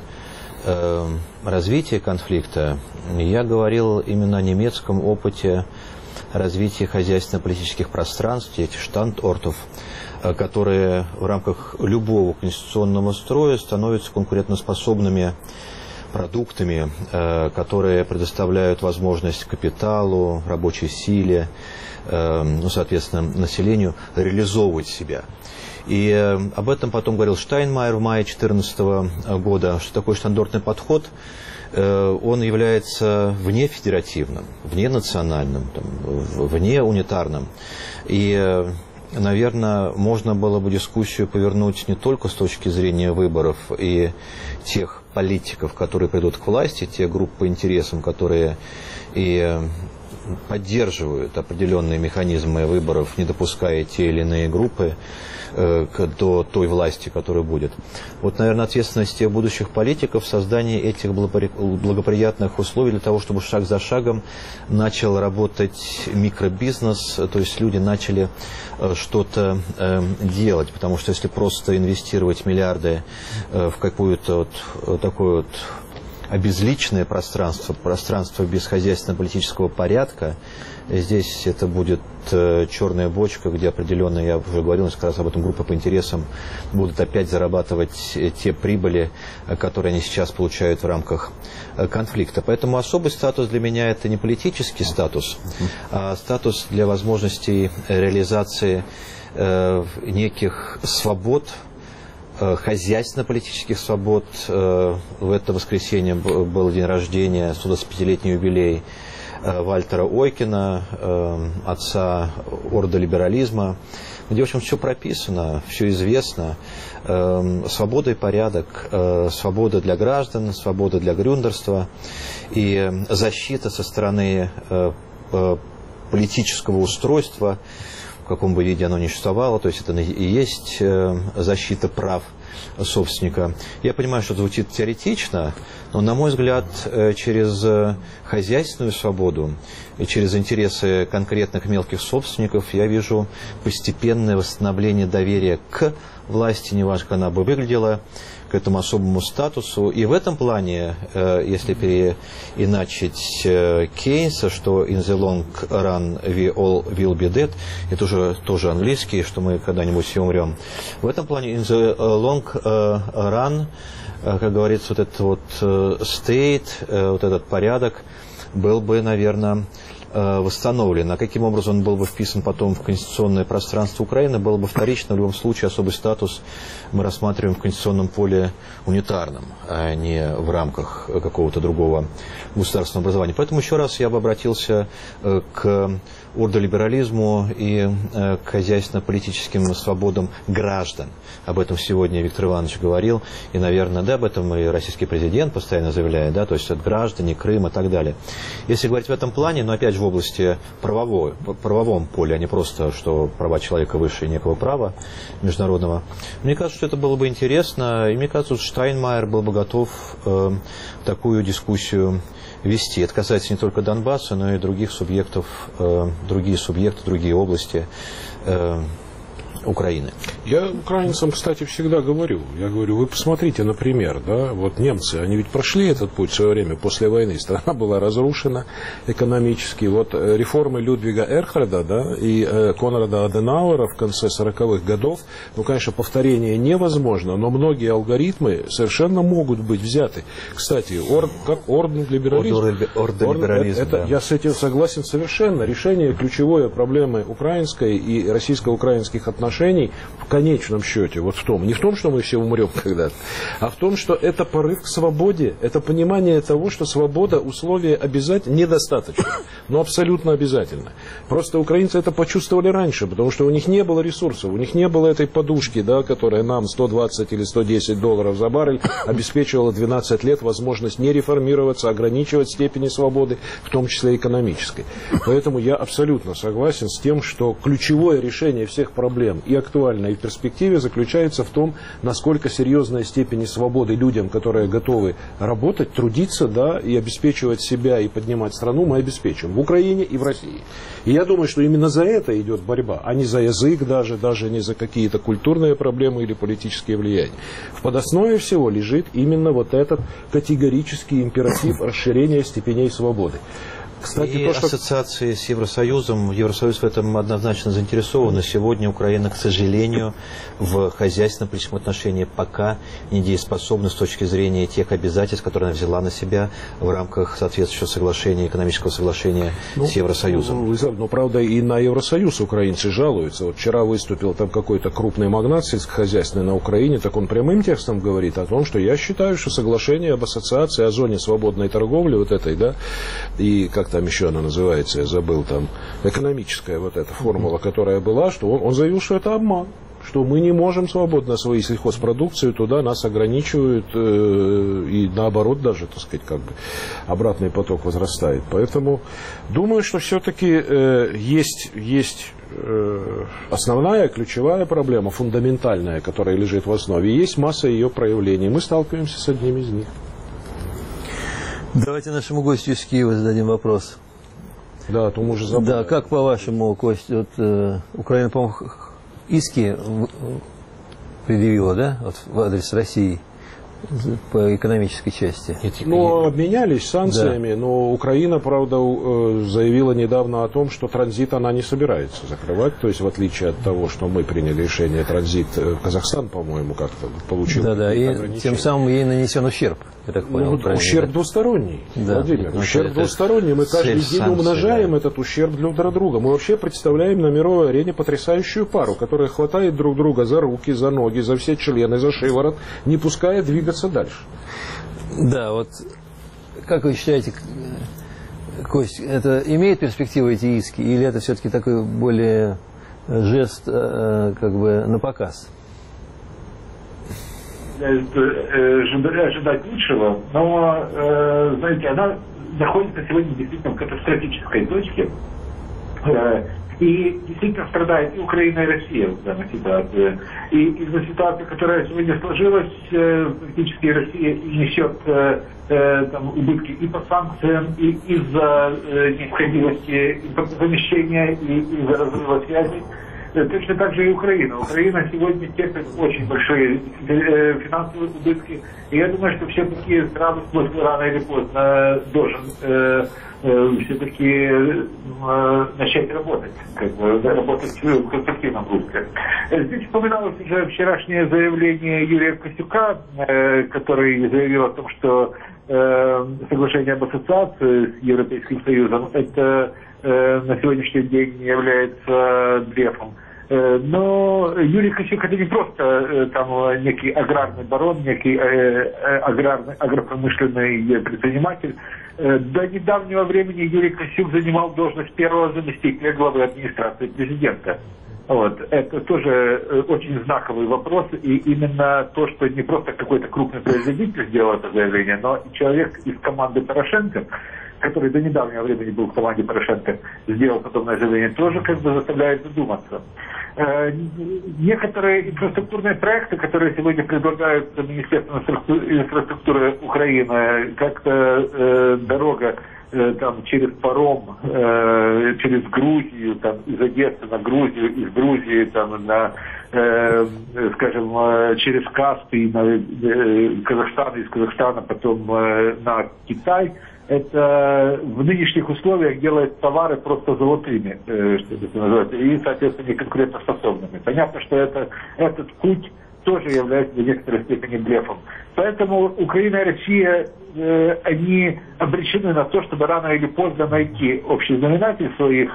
развития конфликта я говорил именно о немецком опыте развития хозяйственно-политических пространств, этих штандортов, которые в рамках любого конституционного строя становятся конкурентоспособными продуктами, которые предоставляют возможность капиталу, рабочей силе, соответственно, населению реализовывать себя. И об этом потом говорил Штайнмайер в мае 2014 года, что такой штандартный подход, он является внефедеративным, вненациональным, внеунитарным. И, наверное, можно было бы дискуссию повернуть не только с точки зрения выборов и тех политиков, которые придут к власти, те группы по интересам, которые и поддерживают определенные механизмы выборов, не допуская те или иные группы до той власти, которая будет. Вот, наверное, ответственность будущих политиков в создании этих благоприятных условий для того, чтобы шаг за шагом начал работать микробизнес, то есть люди начали что-то делать, потому что если просто инвестировать миллиарды в какую-то вот такую вот обезличенное пространство, пространство без хозяйственно-политического порядка, здесь это будет черная бочка, где определенно, я уже говорил несколько раз об этом, группы по интересам будут опять зарабатывать те прибыли, которые они сейчас получают в рамках конфликта. Поэтому особый статус для меня это не политический статус, а статус для возможностей реализации неких свобод, хозяйственно-политических свобод. В это воскресенье был день рождения, 125-летний юбилей Вальтера Ойкена, отца ордолиберализма, где, в общем, все прописано, все известно. Свобода и порядок, свобода для граждан, свобода для грюндерства и защита со стороны политического устройства, в каком бы виде оно ни существовало, то есть это и есть защита прав собственника. Я понимаю, что это звучит теоретично, но, на мой взгляд, через хозяйственную свободу и через интересы конкретных мелких собственников я вижу постепенное восстановление доверия к власти, неважно, как она бы выглядела, к этому особому статусу. И в этом плане, если переиначить Кейнса, что in the long run we all will be dead, это уже тоже английский, что мы когда-нибудь все умрем. В этом плане in the long run, как говорится, вот этот вот state, вот этот порядок был бы, наверное, восстановлен. А каким образом он был бы вписан потом в конституционное пространство Украины, было бы вторично. В любом случае особый статус мы рассматриваем в конституционном поле унитарном, а не в рамках какого-то другого государственного образования. Поэтому еще раз я бы обратился к ордолиберализму и к хозяйственно-политическим свободам граждан. Об этом сегодня Виктор Иванович говорил, и, наверное, да, об этом и российский президент постоянно заявляет, да, то есть от граждане, Крым и так далее. Если говорить в этом плане, но опять же в области правовом поле, а не просто, что права человека выше некого права международного, мне кажется, что это было бы интересно, и мне кажется, что Штайнмайер был бы готов такую дискуссию вести. Это касается не только Донбасса, но и других субъектов, другие области Украины. Я украинцам, кстати, всегда говорю. Я говорю, вы посмотрите, например, да, вот немцы, они ведь прошли этот путь в свое время, после войны. Страна была разрушена экономически. Вот реформы Людвига Эрхарда, да, и Конрада Аденауэра в конце 40-х годов, ну, конечно, повторение невозможно, но многие алгоритмы совершенно могут быть взяты. Кстати, ордолиберализм. Да. Я с этим согласен совершенно. Решение ключевой проблемы украинской и российско-украинских отношений в конечном счете вот в том, не в том, что мы все умрем когда-то, а в том, что это порыв к свободе, это понимание того, что свобода условие обязательно, недостаточно, но абсолютно обязательно. Просто украинцы это почувствовали раньше, потому что у них не было ресурсов, у них не было этой подушки, да, которая нам 120 или 110 долларов за баррель обеспечивала 12 лет возможность не реформироваться, ограничивать степени свободы, в том числе экономической. Поэтому я абсолютно согласен с тем, что ключевое решение всех проблем и актуально, и в перспективе заключается в том, насколько серьезная степень свободы людям, которые готовы работать, трудиться, да, и обеспечивать себя, и поднимать страну, мы обеспечим в Украине и в России. И я думаю, что именно за это идет борьба, а не за язык даже не за какие-то культурные проблемы или политические влияния. В подоснове всего лежит именно вот этот категорический императив расширения степеней свободы. Кстати, и ассоциации с Евросоюзом, Евросоюз в этом однозначно заинтересован. Сегодня Украина, к сожалению, в хозяйственно-политическом отношении пока недееспособна с точки зрения тех обязательств, которые она взяла на себя в рамках соответствующего соглашения, экономического соглашения с Евросоюзом. Но, правда, и на Евросоюз украинцы жалуются. Вот вчера выступил там какой-то крупный магнат сельскохозяйственный на Украине, так он прямым текстом говорит о том, что я считаю, что соглашение об ассоциации, о зоне свободной торговли вот этой, да, и как там еще она называется, я забыл, там, экономическая вот эта формула, которая была, что он заявил, что это обман, что мы не можем свободно свои сельхозпродукцию, туда нас ограничивают, и наоборот даже, так сказать, как бы обратный поток возрастает. Поэтому думаю, что все-таки есть основная, ключевая проблема, фундаментальная, которая лежит в основе, и есть масса ее проявлений. Мы сталкиваемся с одним из них. Давайте нашему гостю из Киева зададим вопрос. Да, то мы уже забыли. Да, как по-вашему, Кость, вот, Украина, по-моему, иски предъявила, да, вот, в адрес России по экономической части? Ну, обменялись санкциями, да. Но Украина, правда, заявила недавно о том, что транзит она не собирается закрывать, то есть в отличие от того, что мы приняли решение транзит, Казахстан, по-моему, как-то получил. Да, и тем самым ей нанесен ущерб, я так понял. Ну, ущерб двусторонний, да. Владимир, ущерб двусторонний, мы каждый день умножаем этот ущерб друг для друга. Мы вообще представляем на мировой арене потрясающую пару, которая хватает друг друга за руки, за ноги, за все члены, за шиворот, не пуская двигаться дальше. Да, вот как вы считаете, Кость, это имеет перспективу эти иски, или это все-таки такой более жест как бы на показ? Ожидать лучшего, но, знаете, она находится сегодня действительно в катастрофической точке. И действительно страдает и Украина, и Россия в данной ситуации. И из-за ситуации, которая сегодня сложилась, фактически Россия несет там, убытки и по санкциям, и из-за необходимости импортозамещения, и из-за разрыва связи. Точно так же и Украина. Украина сегодня терпит очень большие финансовые убытки. И я думаю, что все-таки сразу, рано или поздно, должен все-таки начать работать, работать в конструктивном русле. Здесь вспоминалось уже вчерашнее заявление Юрия Косюка, который заявил о том, что соглашение об ассоциации с Европейским Союзом, это на сегодняшний день является блефом. Но Юрий Ткачук это не просто там некий аграрный барон, некий агропромышленный предприниматель. До недавнего времени Юрий Ткачук занимал должность первого заместителя главы администрации президента. Вот. Это тоже очень знаковый вопрос, и именно то, что не просто какой-то крупный производитель сделал это заявление, но и человек из команды Порошенко, который до недавнего времени был в команде Порошенко, сделал подобное заявление, тоже как бы заставляет задуматься. Некоторые инфраструктурные проекты, которые сегодня предлагают Министерство инфраструктуры Украины, как-то дорога там через паром, через Грузию, там из Одессы на Грузию, из Грузии там на, скажем, через Каспий на Казахстан, из Казахстана потом на Китай. Это в нынешних условиях делает товары просто золотыми, что это называется, и, соответственно, неконкурентоспособными. Понятно, что этот путь тоже является в некоторой степени блефом. Поэтому Украина и Россия, они обречены на то, чтобы рано или поздно найти общий знаменатель в своих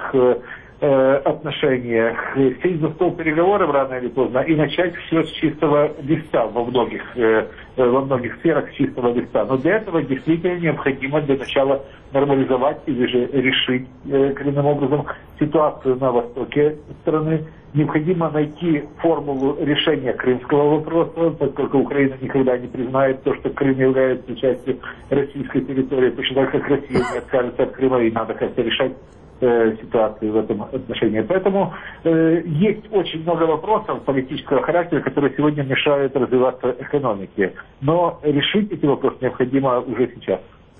отношениях, сесть за стол переговоров рано или поздно и начать все с чистого листа во многих сферах с чистого листа. Но для этого действительно необходимо для начала нормализовать или же решить коренным образом ситуацию на востоке страны. Необходимо найти формулу решения крымского вопроса, поскольку Украина никогда не признает то, что Крым является частью российской территории, точно так как Россия не откажется от Крыма, и надо как-то решать ситуацию в этом отношении. Поэтому есть очень много вопросов политического характера, которые сегодня мешают развиваться экономике. Но решить эти вопросы необходимо уже сейчас.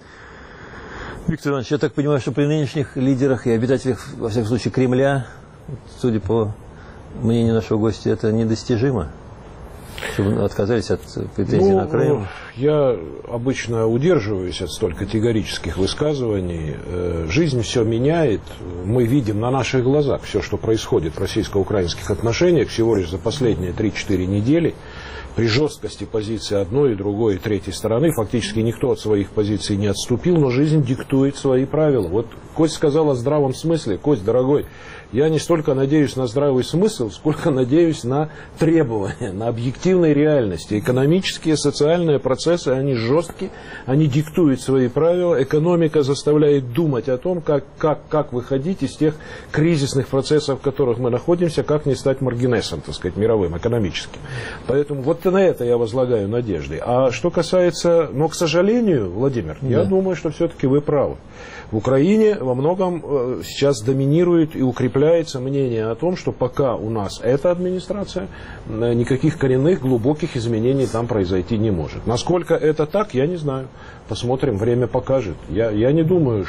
Виктор Иванович, я так понимаю, что при нынешних лидерах и обитателях, во всяком случае, Кремля, судя по мнению нашего гостя, это недостижимо? Чтобы отказались от претензий на Крым? Я обычно удерживаюсь от столь категорических высказываний. Жизнь все меняет. Мы видим на наших глазах все, что происходит в российско-украинских отношениях всего лишь за последние 3-4 недели. При жесткости позиции одной, и другой, и третьей стороны фактически никто от своих позиций не отступил, но жизнь диктует свои правила. Вот Кость сказал о здравом смысле. Кость, дорогой, я не столько надеюсь на здравый смысл, сколько надеюсь на требования, на объективной реальности. Экономические, социальные процессы, они жесткие, они диктуют свои правила. Экономика заставляет думать о том, как выходить из тех кризисных процессов, в которых мы находимся, как не стать маргинесом, так сказать, мировым, экономическим. Поэтому вот на это я возлагаю надежды. А что касается, но, к сожалению, Владимир, я думаю, что все-таки вы правы. В Украине во многом сейчас доминирует и укрепляется мнение о том, что пока у нас эта администрация, никаких коренных, глубоких изменений там произойти не может. Насколько это так, я не знаю. Посмотрим, время покажет. Я не думаю,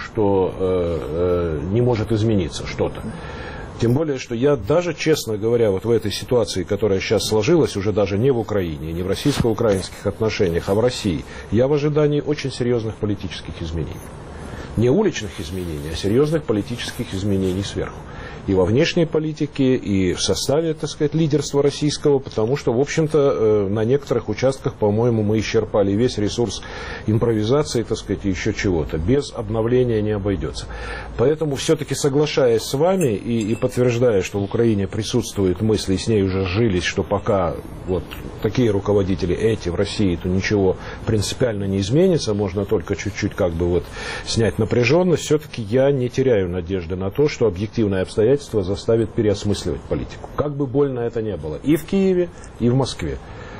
что не может измениться что-то. Тем более, что я даже, честно говоря, вот в этой ситуации, которая сейчас сложилась, уже даже не в Украине, не в российско-украинских отношениях, а в России, я в ожидании очень серьезных политических изменений. Не уличных изменений, а серьезных политических изменений сверху. И во внешней политике, и в составе, так сказать, лидерства российского, потому что, в общем-то, на некоторых участках, по-моему, мы исчерпали весь ресурс импровизации, так сказать, и еще чего-то. Без обновления не обойдется. Поэтому, все-таки соглашаясь с вами и подтверждая, что в Украине присутствуют мысли, и с ней уже сжились, что пока вот такие руководители эти в России, то ничего принципиально не изменится, можно только чуть-чуть как бы вот снять напряженность, все-таки я не теряю надежды на то, что объективные обстоятельства заставит переосмысливать политику. Как бы больно это ни было. И в Киеве, и в Москве.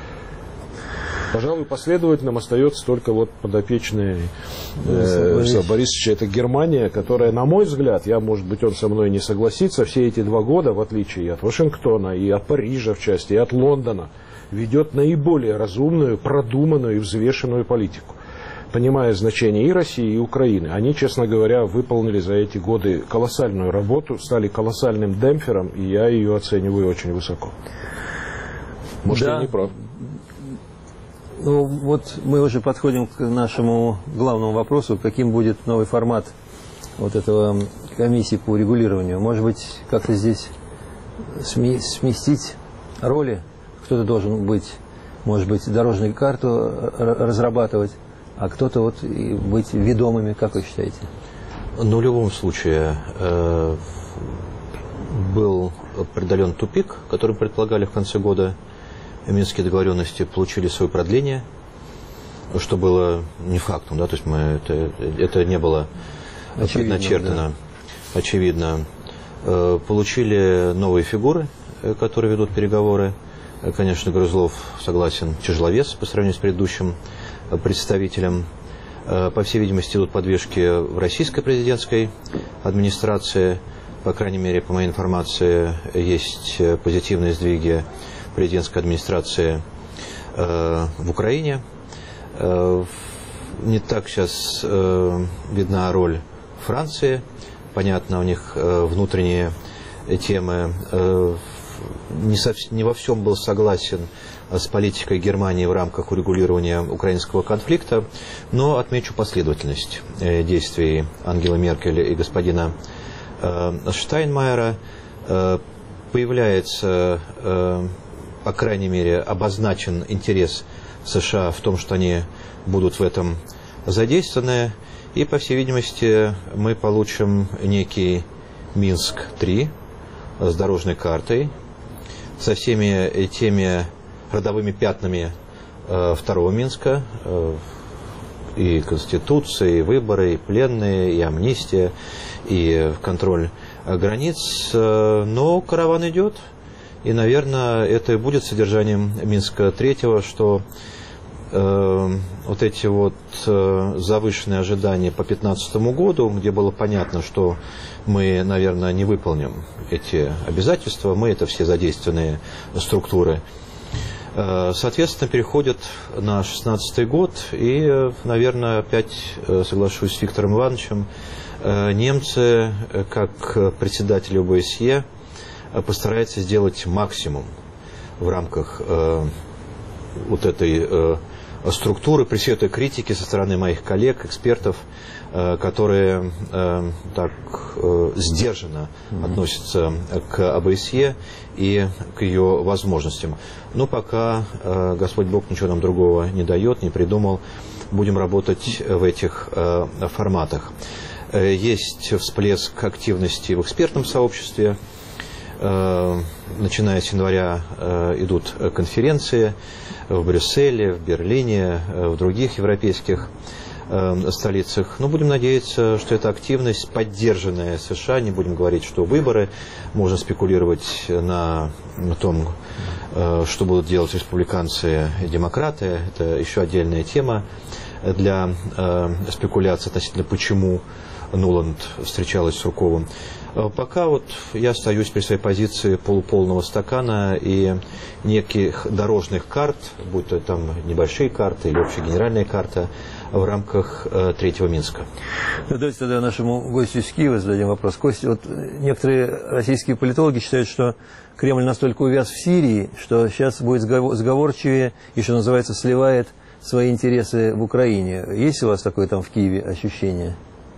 Пожалуй, последовательным остается только вот подопечный Борисовича. Это Германия, которая, на мой взгляд, может быть, он со мной не согласится, все эти 2 года, в отличие и от Вашингтона, и от Парижа в части, и от Лондона, ведет наиболее разумную, продуманную и взвешенную политику. Понимая значение и России, и Украины, они, честно говоря, выполнили за эти годы колоссальную работу, стали колоссальным демпфером, и я ее оцениваю очень высоко. Может, я не прав. Ну, вот мы уже подходим к нашему главному вопросу, каким будет новый формат вот этого комиссии по регулированию. Может быть, как-то здесь сместить роли, кто-то должен быть, может быть, дорожную карту разрабатывать, а кто-то вот быть ведомыми, как вы считаете? Но в любом случае был преодолен тупик, который предполагали в конце года. Минские договоренности получили свое продление, что было не фактом, да, то есть это не было предначертано, да. Очевидно. Получили новые фигуры, которые ведут переговоры. Конечно, Грызлов согласен, тяжеловес по сравнению с предыдущим представителем. По всей видимости, идут подвижки в российской президентской администрации. По крайней мере, по моей информации, есть позитивные сдвиги президентской администрации в Украине. Не так сейчас видна роль Франции. Понятно, у них внутренние темы. Не во всем был согласен с политикой Германии в рамках урегулирования украинского конфликта, но отмечу последовательность действий Ангелы Меркель и господина Штайнмайера. Появляется, по крайней мере, обозначен интерес США в том, что они будут в этом задействованы, и, по всей видимости, мы получим некий Минск-3 с дорожной картой, со всеми теми родовыми пятнами второго Минска, и Конституция, и выборы, и пленные, и амнистия, и контроль границ. Но караван идет, и, наверное, это и будет содержанием Минска-3, что вот эти вот завышенные ожидания по 2015 году, где было понятно, что мы, наверное, не выполним эти обязательства, мы — это все задействованные структуры, соответственно, переходят на 2016 год, и, наверное, опять соглашусь с Виктором Ивановичем, немцы, как председатели ОБСЕ, постараются сделать максимум в рамках вот этой структуры, при всей этой критике со стороны моих коллег, экспертов, которые так сдержанно относятся к ОБСЕ и к ее возможностям. Но пока Господь Бог ничего нам другого не дает, не придумал, будем работать в этих форматах. Есть всплеск активности в экспертном сообществе. Начиная с января идут конференции в Брюсселе, в Берлине, в других европейских столицах. Но будем надеяться, что эта активность, поддержанная США, не будем говорить, что выборы, можно спекулировать на том, что будут делать республиканцы и демократы. Это еще отдельная тема для спекуляции относительно, почему Нуланд встречалась с Сурковым. Пока вот я остаюсь при своей позиции полуполного стакана и неких дорожных карт, будь то там небольшие карты или общая генеральная карта, в рамках Третьего Минска. Давайте тогда нашему гостю из Киева зададим вопрос. Костя, вот некоторые российские политологи считают, что Кремль настолько увяз в Сирии, что сейчас будет сговорчивее и, что называется, сливает свои интересы в Украине. Есть у вас такое там в Киеве ощущение?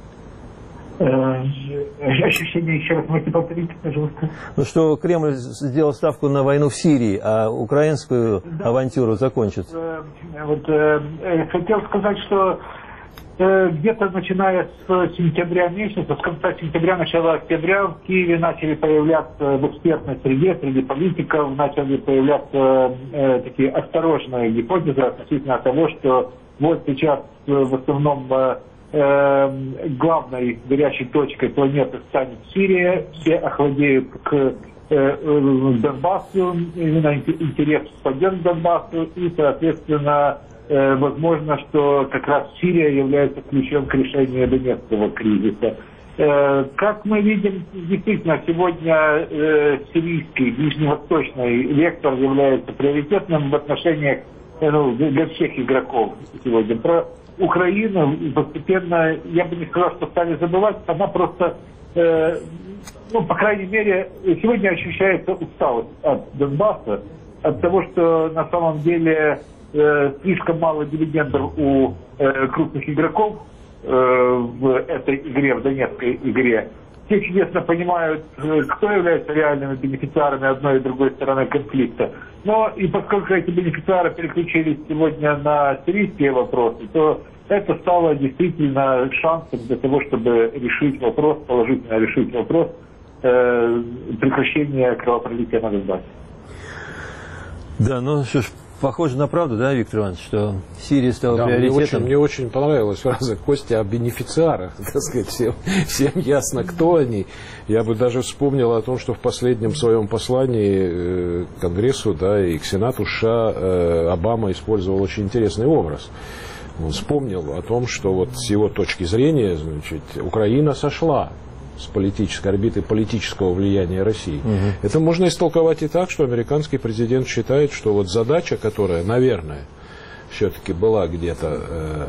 Ощущение, еще раз можете повторить, пожалуйста. Ну, что Кремль сделал ставку на войну в Сирии, а украинскую авантюру закончит. Хотел сказать, что где-то начиная с сентября месяца, с конца сентября, начала октября в Киеве начали появляться в экспертной среде, среди политиков, начали появляться такие осторожные гипотезы относительно того, что вот сейчас в основном главной горячей точкой планеты станет Сирия, все охладеют к Донбассу, именно интерес пойдет к Донбассу, и, соответственно, возможно, что как раз Сирия является ключом к решению донецкого кризиса. Как мы видим, действительно, сегодня сирийский, ближневосточный вектор является приоритетным в отношениях для всех игроков сегодня. Про Украину постепенно, я бы не сказал, что стали забывать, она просто, по крайней мере, сегодня ощущается усталость от Донбасса, от того, что на самом деле слишком мало дивидендов у крупных игроков в этой игре, в донецкой игре. Все чудесно понимают, кто является реальными бенефициарами одной и другой стороны конфликта. Но и поскольку эти бенефициары переключились сегодня на сирийские вопросы, то это стало действительно шансом для того, чтобы решить вопрос, положительно решить вопрос прекращения кровопролития на Донбассе. Да, ну что ж, похоже на правду, да, Виктор Иванович, что Сирия стала приоритетом? Мне очень понравилась фраза Кости о бенефициарах. Так сказать, всем ясно, кто они. Я бы даже вспомнил о том, что в последнем своем послании к Конгрессу, да, и к Сенату США Обама использовал очень интересный образ. Он вспомнил о том, что вот с его точки зрения, значит, Украина сошла с политической орбиты политического влияния России. Это можно истолковать и так, что американский президент считает, что вот задача, которая, наверное, все-таки была где-то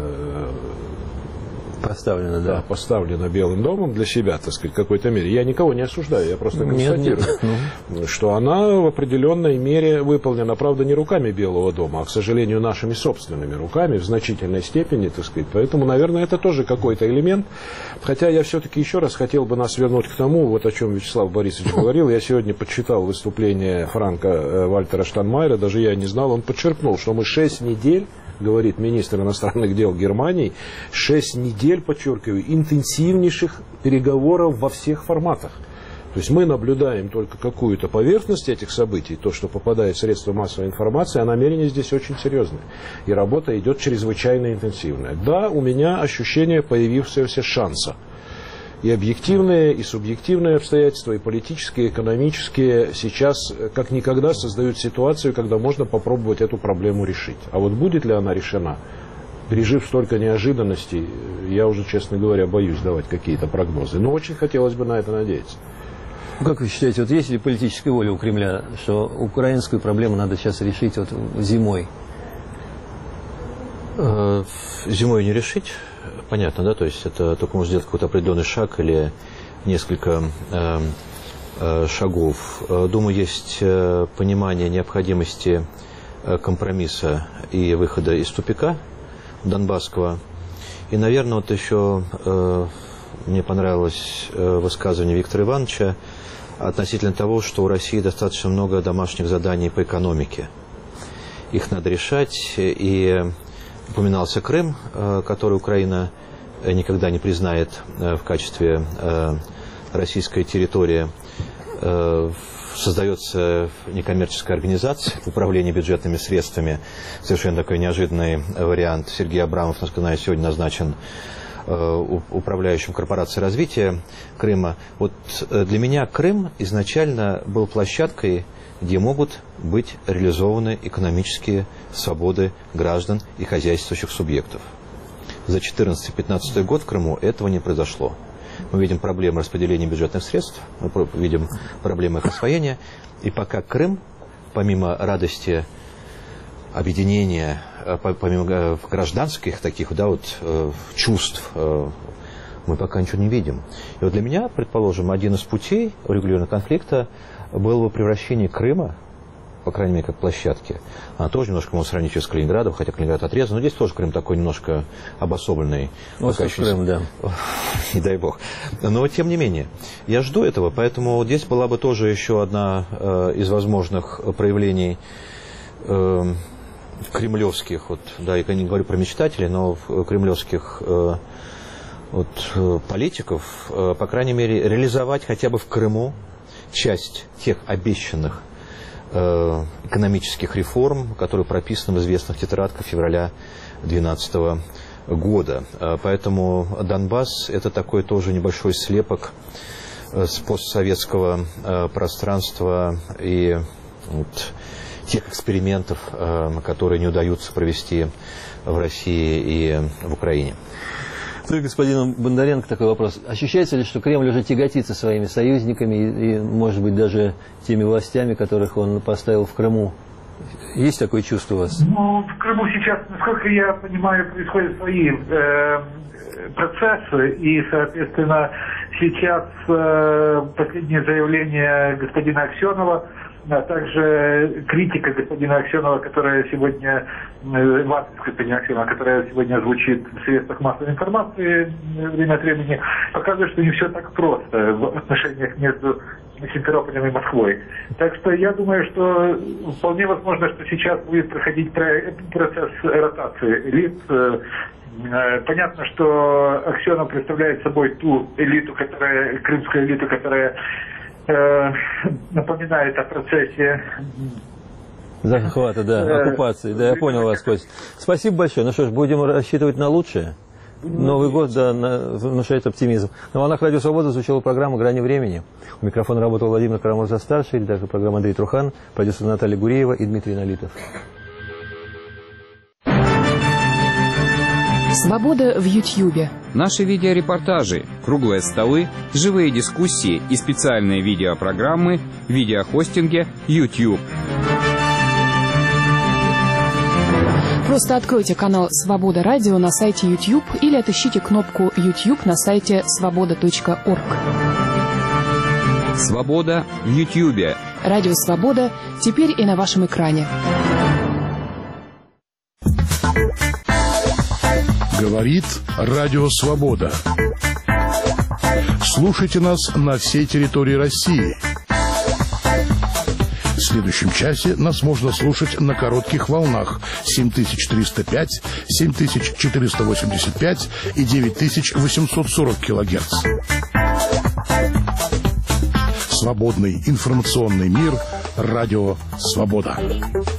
поставлена Белым домом для себя, так сказать, в какой-то мере. Я никого не осуждаю, я просто констатирую, что она в определенной мере выполнена, правда, не руками Белого дома, а, к сожалению, нашими собственными руками в значительной степени, так сказать. Поэтому, наверное, это тоже какой-то элемент. Хотя я все-таки еще раз хотел бы нас вернуть к тому, вот о чем Вячеслав Борисович говорил. Я сегодня почитал выступление Франка-Вальтера Штайнмайера, даже я не знал, он подчеркнул, что мы 6 недель, говорит министр иностранных дел Германии, 6 недель, подчеркиваю, интенсивнейших переговоров во всех форматах. То есть мы наблюдаем только какую-то поверхность этих событий, то, что попадает в средства массовой информации, а намерения здесь очень серьезные. И работа идет чрезвычайно интенсивная. Да, у меня ощущение появившегося шанса. И объективные, и субъективные обстоятельства, и политические, и экономические сейчас как никогда создают ситуацию, когда можно попробовать эту проблему решить. А вот будет ли она решена, пережив столько неожиданностей, я уже, честно говоря, боюсь давать какие-то прогнозы. Но очень хотелось бы на это надеяться. Как вы считаете, вот есть ли политическая воля у Кремля, что украинскую проблему надо сейчас решить вот зимой? Зимой не решить, понятно, да, то есть это только может сделать какой-то определенный шаг или несколько шагов. Думаю, есть понимание необходимости компромисса и выхода из тупика донбасского. И, наверное, вот еще мне понравилось высказывание Виктора Ивановича относительно того, что у России достаточно много домашних заданий по экономике. Их надо решать, и упоминался Крым, который Украина никогда не признает в качестве российской территории. Создается некоммерческая организация управления бюджетными средствами. Совершенно такой неожиданный вариант. Сергей Абрамов, насколько знаю, сегодня назначен управляющим корпорацией развития Крыма. Вот для меня Крым изначально был площадкой, где могут быть реализованы экономические свободы граждан и хозяйствующих субъектов. За 2014-2015 год в Крыму этого не произошло. Мы видим проблемы распределения бюджетных средств, мы видим проблемы их освоения. И пока Крым, помимо радости объединения, помимо гражданских таких, да, вот, чувств, мы пока ничего не видим. И вот для меня, предположим, один из путей урегулирования конфликта было бы превращение Крыма, по крайней мере, как площадки. Она тоже немножко можно сравнить с Калининградом, хотя Калининград отрезан, но здесь тоже Крым такой немножко обособленный. Остров Крым, да. Не дай бог. Но, тем не менее, я жду этого, поэтому здесь была бы тоже еще одна из возможных проявлений кремлевских, вот, да, я не говорю про мечтателей, но кремлевских вот, политиков, по крайней мере, реализовать хотя бы в Крыму часть тех обещанных экономических реформ, которые прописаны в известных тетрадках февраля 2012 года. Поэтому Донбасс – это такой тоже небольшой слепок с постсоветского пространства и вот, тех экспериментов, которые не удается провести в России и в Украине. Ну, господину Бондаренко такой вопрос. Ощущается ли, что Кремль уже тяготится своими союзниками и, может быть, даже теми властями, которых он поставил в Крыму? Есть такое чувство у вас? Ну, в Крыму сейчас, насколько я понимаю, происходят свои процессы, и, соответственно, сейчас последнее заявление господина Аксенова, а также критика господина Аксенова, которая сегодня, господина Аксенова, которая сегодня звучит в средствах массовой информации время от времени, показывает, что не все так просто в отношениях между Симферополем и Москвой. Так что я думаю, что вполне возможно, что сейчас будет проходить процесс ротации элит. Понятно, что Аксенов представляет собой ту элиту, крымскую элиту, которая напоминает о процессе захвата, да, оккупации. Да, я понял вас, Кость. Спасибо большое. Ну что ж, будем рассчитывать на лучшее. Новый год, да, внушает оптимизм. На волнах Радио Свобода звучала программа «Грани времени». У микрофона работал Владимир Карамурза-старший, редактор программы Андрей Трухан, продюсер Наталья Гуреева и Дмитрий Налитов. Свобода в Ютьюбе. Наши видеорепортажи, круглые столы, живые дискуссии и специальные видеопрограммы в видеохостинге YouTube. Просто откройте канал «Свобода Радио» на сайте YouTube или отыщите кнопку YouTube на сайте svoboda.org. Свобода в YouTube. Радио «Свобода» теперь и на вашем экране. Говорит Радио Свобода. Слушайте нас на всей территории России. В следующем часе нас можно слушать на коротких волнах 7305, 7485 и 9840 килогерц. Свободный информационный мир. Радио Свобода.